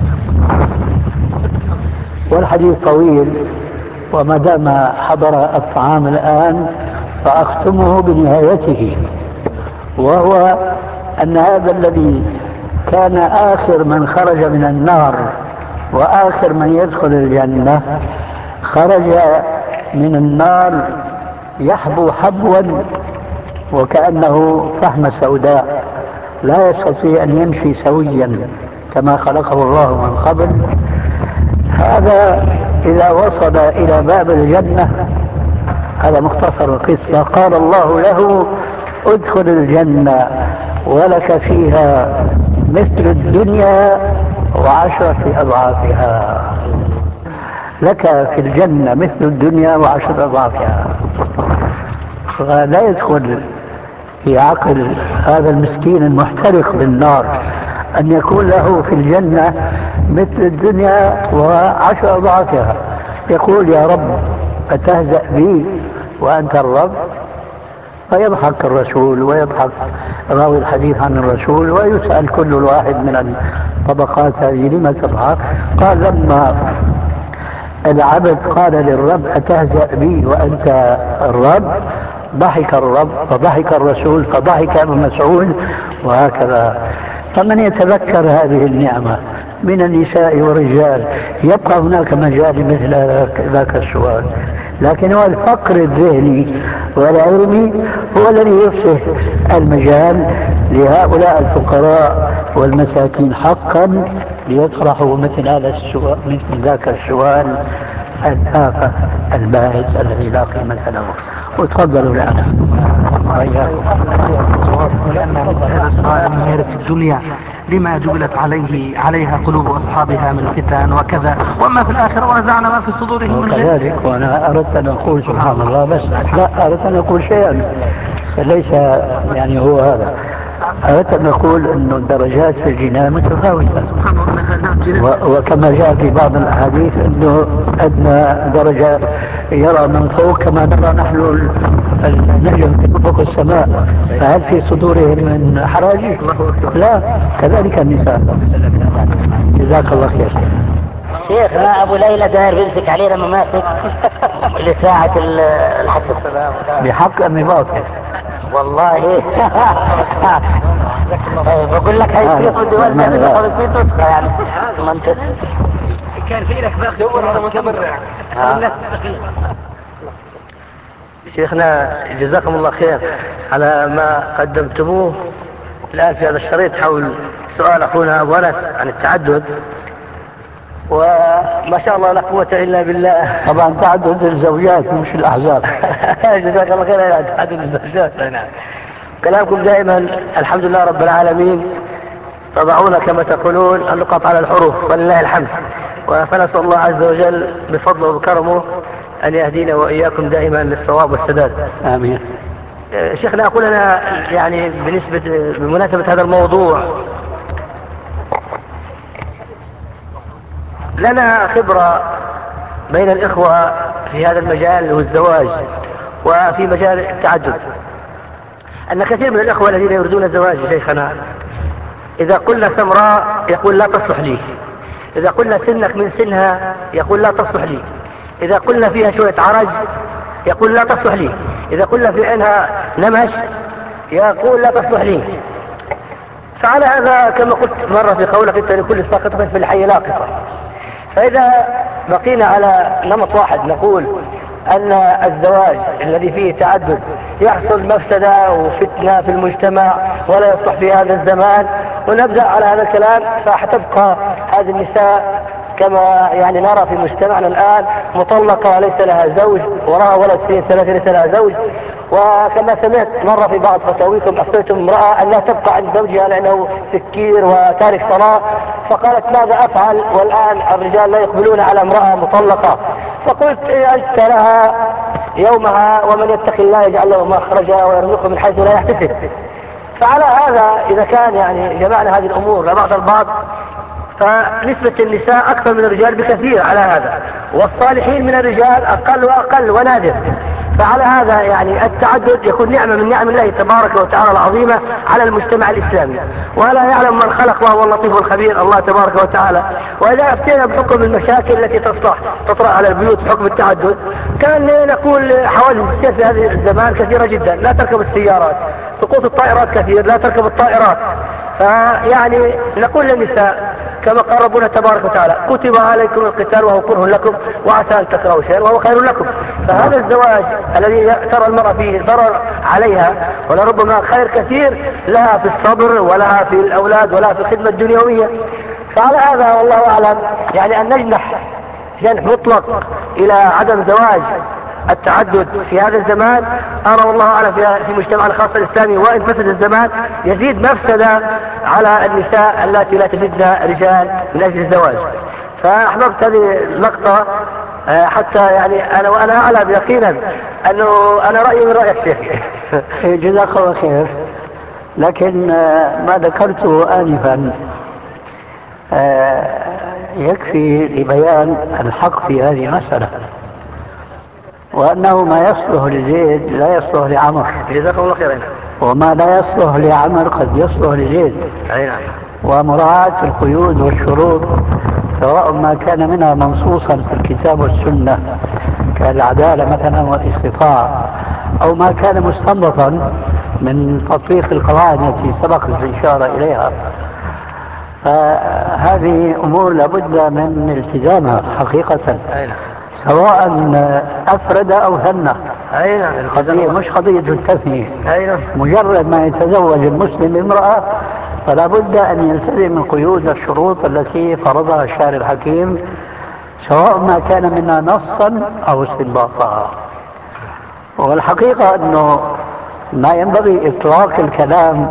والحديث طويل، وما دام حضر الطعام الآن فأختمه بنهايته، وهو أن هذا الذي كان آخر من خرج من النار وآخر من يدخل الجنة خرج من النار يحبو حبوا وكأنه فحمة سوداء لا يستطيع أن يمشي سويا كما خلقه الله من قبل. هذا إذا وصل إلى باب الجنة، هذا مختصر القصة، قال الله له: ادخل الجنة ولك فيها مثل الدنيا وعشرة أضعافها. لك في الجنة مثل الدنيا وعشرة أضعافها. فلا يدخل في عقل هذا المسكين المحترق بالنار أن يكون له في الجنة مثل الدنيا وعشر أضعافها. يقول: يا رب أتهزأ بي وأنت الرب؟ فيضحك الرسول ويضحك راوي الحديث عن الرسول، ويسأل كل واحد من الطبقات هذه: لما تضحك؟ قال: لما العبد قال للرب أتهزأ بي وأنت الرب، ضحك الرب فضحك الرسول فضحك ابن مسعود، وهكذا. فمن يتذكر هذه النعمة من النساء والرجال يبقى هناك مجال مثل ذاك السؤال. لكن هو الفقر الذهني والعلمي هو الذي يفتح المجال لهؤلاء الفقراء والمساكين حقا ليطرحوا مثل هذا السؤال، مثل ذاك السؤال التافه الباهت الذي لا قيمة له. وتفضلوا الآن. هذا السؤال من هيرة الدنيا لما جبلت عليه عليها قلوب أصحابها من فتن وكذا، وأما في الآخرة ونزعنا ما في صدورهم من غل. وكذلك وأنا أردت أن أقول سبحان الله، بس لا أردت أن أقول شيئا ليس يعني هو هذا. أردت أن أقول أن الدرجات في الجنان متفاوتة، و- وكما جاء في بعض الأحاديث أنه أدنى درجة يرى من فوق كما نرى نحن النجم في فوق السماء، فهل في صدورهم من حرج؟ لا، كذلك النساء. جزاك الله خير. شيخنا ابو ليلى داير بيمسك علينا مماسك لساعة الحسب. بحق أم بباطل؟ والله بقول لك هيصير بدي وزع منه خمسمية نسخة يعني. ما انت كان في لك باقي دور على متبرع. شيخنا جزاكم الله خير على ما قدمتموه الآن في هذا الشريط حول سؤال أخونا أبو أنس عن التعدد، وما شاء الله لا قوة إلا بالله. طبعا تعدد الزوجات مش الأحزاب. جزاك الله خير على تعدد الزوجات. نعم، كلامكم دائما الحمد لله رب العالمين تضعون كما تقولون النقاط على الحروف ولله الحمد، فنسأل الله عز وجل بفضله وبكرمه أن يهدينا وإياكم دائما للصواب والسداد. آمين. شيخنا أقول أنا يعني بالنسبة بمناسبة هذا الموضوع، لنا خبرة بين الإخوة في هذا المجال والزواج وفي مجال التعدد، أن كثير من الإخوة الذين يريدون الزواج شيخنا إذا قلنا سمراء يقول لا تصلح لي، إذا قلنا سنك من سنها يقول لا تصلح لي، إذا قلنا فيها شوية عرج يقول لا تصلح لي، إذا قلنا في عينها نمش يقول لا تصلح لي. فعلى هذا كما قلت مرة في قولك أنت لكل ساقطة في الحي لاقطة. فإذا بقينا على نمط واحد نقول أن الزواج الذي فيه تعدد يحصل مفسدة وفتنة في المجتمع ولا يصلح في هذا الزمان، ونبدأ على هذا الكلام، فحتبقى هذه النساء كما يعني نرى في مجتمعنا الآن مطلقة ليس لها زوج، وراها ولد سنين ثلاثة ليس لها زوج. وكما سمعت مرة في بعض فتاويكم أفتيتم امرأة أن لا تبقى عند زوجها لأنه سكير وتارك صلاة، فقالت ماذا أفعل والآن الرجال لا يقبلون على امرأة مطلقة؟ فقلت أنت لها يومها، ومن يتق الله يجعل له مخرجا ويرزقه من حيث لا يحتسب. فعلى هذا إذا كان يعني جمعنا هذه الأمور لبعض البعض، فنسبة النساء أكثر من الرجال بكثير على هذا، والصالحين من الرجال أقل وأقل ونادر. فعلى هذا يعني التعدد يكون نعمة من نعم الله تبارك وتعالى العظيمة على المجتمع الإسلامي، ولا يعلم من خلق وهو اللطيف الخبير الله تبارك وتعالى. وإذا أفتينا بحكم المشاكل التي تصلح تطرأ على البيوت بحكم التعدد، كان نقول حوادث السير في هذا الزمان كثيرة جدا، لا تركب السيارات، سقوط الطائرات كثير، لا تركب الطائرات. فيعني نقول للنساء كما قال ربنا تبارك وتعالى كتب عليكم القتال وهو كره لكم وعسى أن تكرهوا شيئا وهو خير لكم. فهذا الزواج الذي ترى المرأة فيه ضرر عليها ولربما خير كثير لها في الصبر ولها في الأولاد ولها في الخدمة الدنيوية. فعلى هذا والله أعلم يعني أن نجنح جنح مطلق إلى عدم زواج التعدد في هذا الزمان، أرى والله أعلم في مجتمعنا الخاص الإسلامي وإن فسد الزمان يزيد مفسدة على النساء التي لا تجدن رجال من أجل الزواج. فأحببت هذه اللقطة حتى يعني أنا وأنا أعلم يقينا أنه أنا رأيي من رأيك شيخي. جزاك الله خير. لكن ما ذكرته آنفا يكفي لبيان الحق في هذه المسألة، وأنه ما يصلح لزيد لا يصلح لعمر. جزاك الله خير. وما لا يصلح لعمر قد يصلح لزيد. ومراعاة القيود والشروط سواء ما كان منها منصوصا في الكتاب والسنة كالعدالة مثلا والاستطاعة، أو ما كان مستنبطا من تطبيق القواعد التي سبق الإشارة إليها، فهذه أمور لابد من التزامها حقيقة، سواء أفرد أو ثنى. قضية مش قضية التثنية. مجرد ما يتزوج المسلم امرأة فلا بد أن يلتزم القيود والشروط التي فرضها الشارع الحكيم، سواء ما كان منها نصا أو استنباطا. والحقيقة أنه ما ينبغي إطلاق الكلام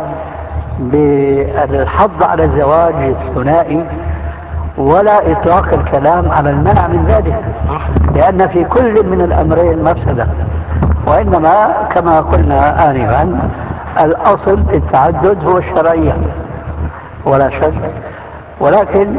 بالحض على الزواج الثنائي ولا إطلاق الكلام على المنع من ذلك، لأن في كل من الأمرين مفسدة، وإنما كما قلنا آنفا الأصل التعدد هو الشرعية ولا شك، ولكن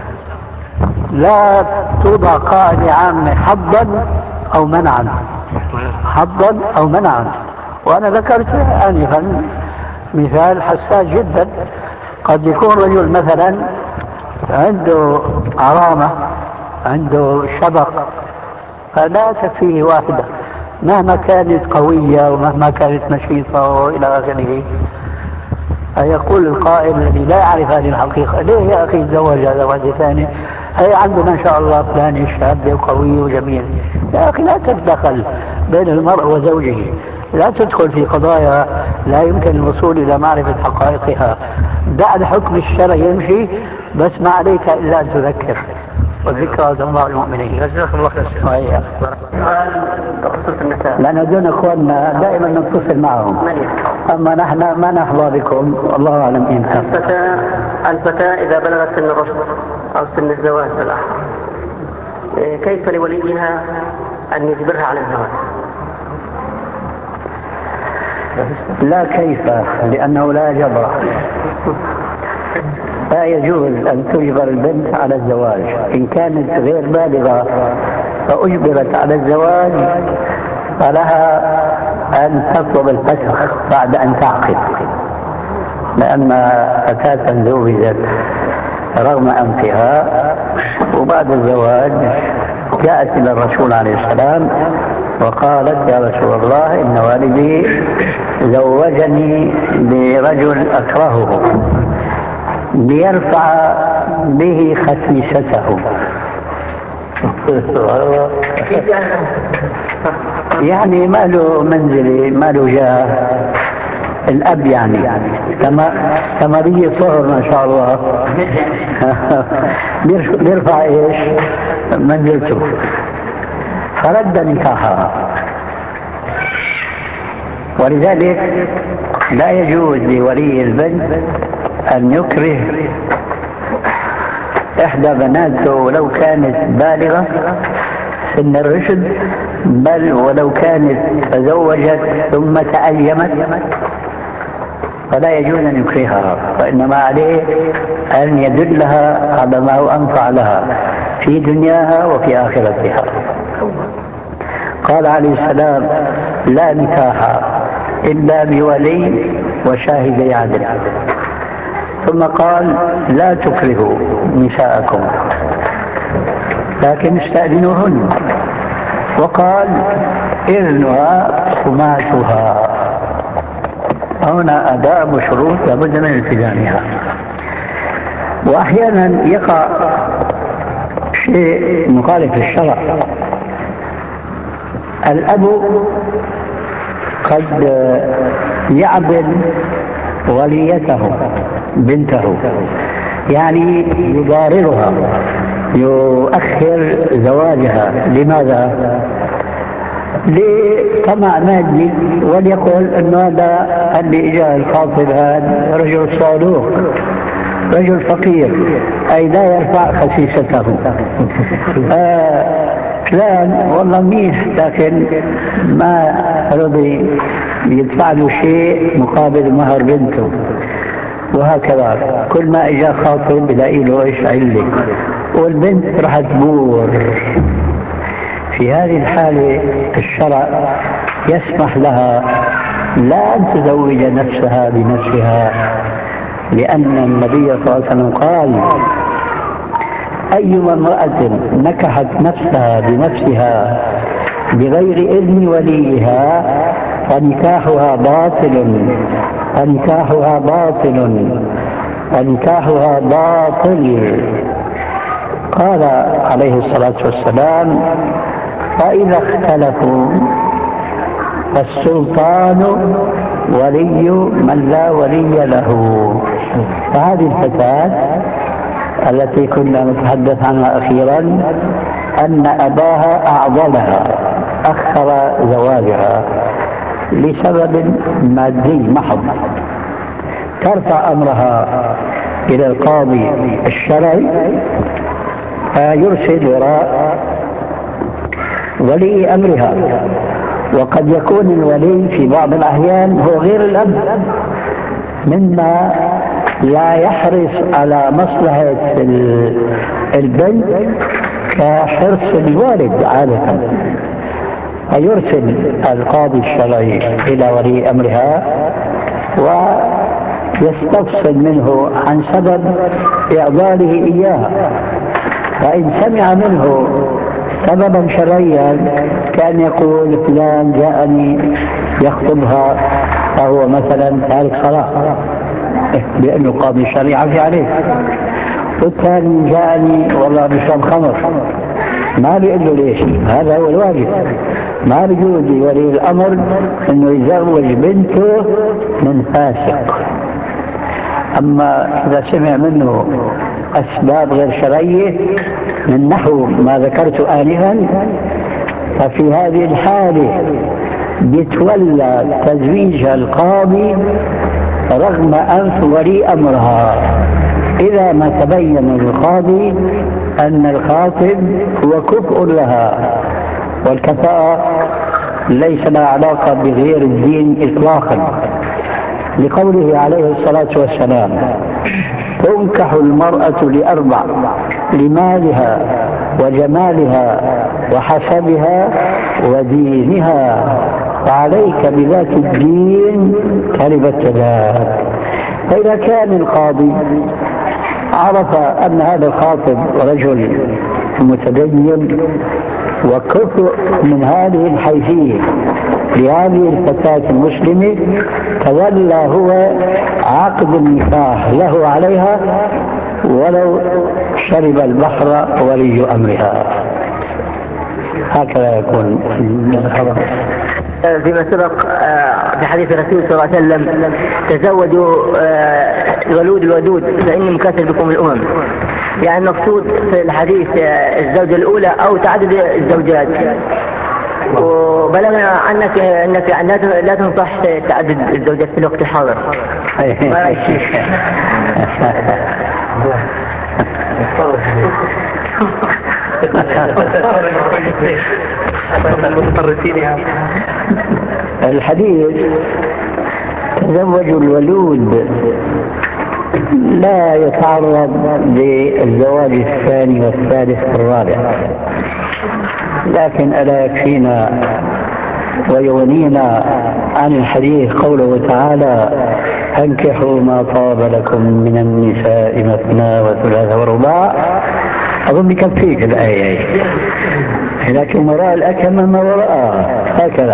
لا توضع قاعدة عامة حظا أو منعا، حظا أو منعا. وأنا ذكرت آنفا مثال حساس جدا، قد يكون رجل مثلا عنده عرامة، عنده شبق، فلا تكفيه واحدة مهما كانت قوية ومهما كانت نشيطة وإلى آخره. يقول القائل الذي لا يعرف هذه الحقيقة: ليه يا أخي تزوج هذا واحدة ثانية؟ هي عندنا إن شاء الله فلان شاب وقوي وجميل. يا أخي لا تتدخل بين المرء وزوجه، لا تدخل في قضايا لا يمكن الوصول إلى معرفة حقائقها. دع الحكم الشرعي يمشي، بس ما عليك إلا أن تذكر، والذكرى تنفع المؤمنين. جزاكم الله خير. بخصوص النساء، لأن دون أخواننا دائما نتصل معهم، أما نحن ما نحظى بكم، الله أعلم إمتى. الفتاة الفتاة إذا بلغت سن الرشد أو سن الزواج بالأحرى، كيف لوليها أن يجبرها على الزواج؟ لا كيف، لأنه لا جبر. لا يجوز أن تجبر البنت على الزواج. إن كانت غير بالغة فأجبرت على الزواج فلها أن تطلب الفسخ بعد أن تعقد، لأن فتاة زوجت رغم أنفها وبعد الزواج جاءت إلى الرسول عليه السلام وقالت: يا رسول الله، إن والدي زوجني برجل أكرهه ليرفع به خسيسته. يعني ما له منزلي، ما له جاه، الأب يعني كما كما بيجي صهر ما شاء الله بيرفع إيش منزلته، فرد نكاحها. ولذلك لا يجوز لولي البنت أن يكره إحدى بناته ولو كانت بالغة سن الرشد، بل ولو كانت تزوجت ثم تأيمت فلا يجوز أن يكرهها، وإنما عليه أن يدلها على ما هو أنفع لها في دنياها وفي آخرتها. قال عليه السلام: لا نكاح إلا بولي وشاهدي عدل. ثم قال: لا تكرهوا نساءكم لكن استأذنوهن. وقال: إذنها حماتها. هنا أداء وشروط لابد من التزامها. وأحيانا يقع شيء مخالف للشرع. الأب قد يعبد وليته بنته، يعني يضاررها، يؤخر زواجها. لماذا؟ لطمع مادي، وليقول أن هذا اللي إجاه الخاطب هذا رجل صالوح، رجل فقير، أي لا يرفع خسيسته. آه فلان والله منيح لكن ما رضي يدفع له شيء مقابل مهر بنته، وهكذا كل ما اجا خاطب يلاقي له ايش علة، والبنت راح تبور. في هذه الحالة الشرع يسمح لها لا أن تزوج نفسها بنفسها، لأن النبي صلى الله عليه وسلم قال: أيما امرأة نكحت نفسها بنفسها بغير إذن وليها فنكاحها باطل، فنكاحها باطل، فنكاحها باطل. قال عليه الصلاة والسلام: فإذا اختلفوا فالسلطان ولي من لا ولي له. فهذه الفتاة التي كنا نتحدث عنها أخيرا أن أباها أعضلها أخر زواجها لسبب مادي محض، ترفع أمرها إلى القاضي الشرعي فيرسل وراء ولي أمرها. وقد يكون الولي في بعض الأحيان هو غير الأب، مما لا يحرص على مصلحة البنت كحرص الوالد عادة، فيرسل القاضي الشرعي إلى ولي أمرها ويستفصل منه عن سبب إعضاله إياها، فإن سمع منه سببا شرعيا كان يقول فلان جاءني يخطبها فهو مثلا تارك صلاة لأنه قاضي الشريعة في عليه، والثاني جاءني والله بشرب خمر، ما بيقول له ليش، هذا هو الواجب. ما بيجوز لولي الأمر انه يزوج بنته من فاسق. اما اذا سمع منه اسباب غير شرعية من نحو ما ذكرت آنفا، ففي هذه الحالة يتولى تزويجها القاضي رغم أنف ولي أمرها، إذا ما تبين للقاضي أن الخاطب هو كفء لها، والكفاءة ليس لها علاقة بغير الدين إطلاقا، لقوله عليه الصلاة والسلام: تنكح المرأة لأربع: لمالها وجمالها وحسبها ودينها، فعليك بذات الدين تربت يداك. فإذا كان القاضي عرف أن هذا الخاطب رجل متدين وكفء من هذه الحيثية لهذه الفتاة المسلمة، تولى هو عقد النكاح له عليها ولو شرب البحر ولي أمرها. هكذا يكون. فيما سبق في حديث الرسول صلى الله عليه وسلم: تزوجوا الولود الودود فإني مكاثر بكم الأمم. يعني المقصود في الحديث الزوجة الأولى أو تعدد الزوجات، وبلغنا عنك أنك لا تنصح تعدد الزوجات في الوقت الحاضر. الحديث تزوجوا الولود لا يتعرض للزواج الثاني والثالث والرابع، لكن ألا يكفينا ويغنينا عن الحديث قوله تعالى: انكحوا ما طاب لكم من النساء مثنى وثلاث ورباع. أظن بكفيك الآية، لكن وراء الأكمة ما وراءها هكذا.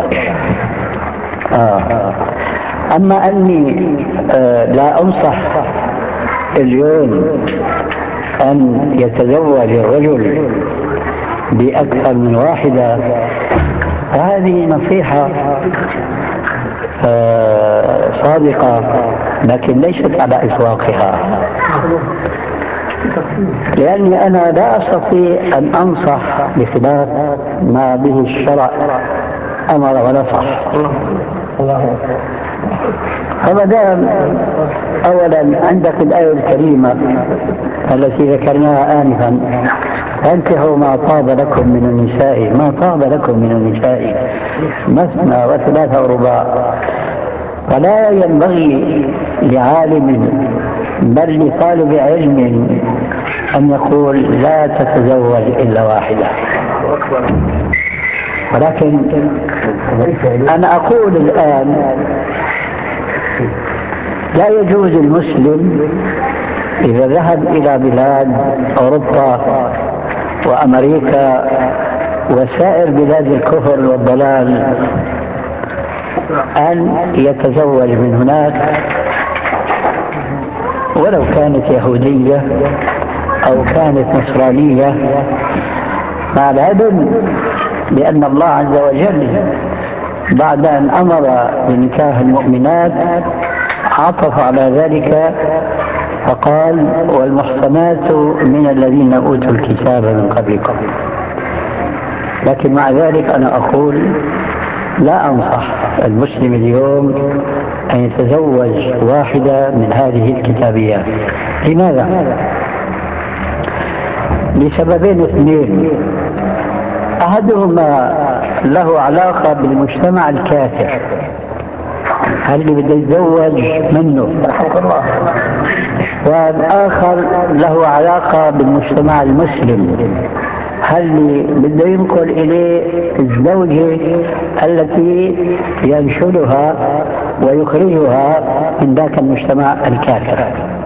آه. أما أني آه لا أنصح اليوم أن يتزوج الرجل بأكثر من واحدة، هذه نصيحة آه صادقة لكن ليست على إطلاقها، لأني أنا لا أستطيع أن أنصح بخلاف ما به الشرع أمر ونصح. فما دام أولا عندك الآية الكريمة التي ذكرناها آنفا: فانكحوا ما طاب لكم من النساء، ما طاب لكم من النساء مثنى وثلاث ورباع، فلا ينبغي لعالم بل لطالب علم أن يقول لا تتزوج إلا واحدة. ولكن أنا أقول الآن لا يجوز المسلم إذا ذهب إلى بلاد أوروبا وأمريكا وسائر بلاد الكفر والضلال أن يتزوج من هناك ولو كانت يهودية أو كانت نصرانية، مع العلم لأن الله عز وجل بعد أن أمر بنكاح المؤمنات عطف على ذلك فقال: والمحصنات من الذين أوتوا الكتاب من قبلكم. لكن مع ذلك أنا أقول لا أنصح المسلم اليوم أن يتزوج واحدة من هذه الكتابيات. لماذا؟ لسببين اثنين. أحدهما له علاقة بالمجتمع الكافر، هل اللي بده يتزوج منه، والآخر له علاقة بالمجتمع المسلم، هل اللي بده ينقل إليه الزوجة التي ينشلها ويخرجها من ذاك المجتمع الكافر.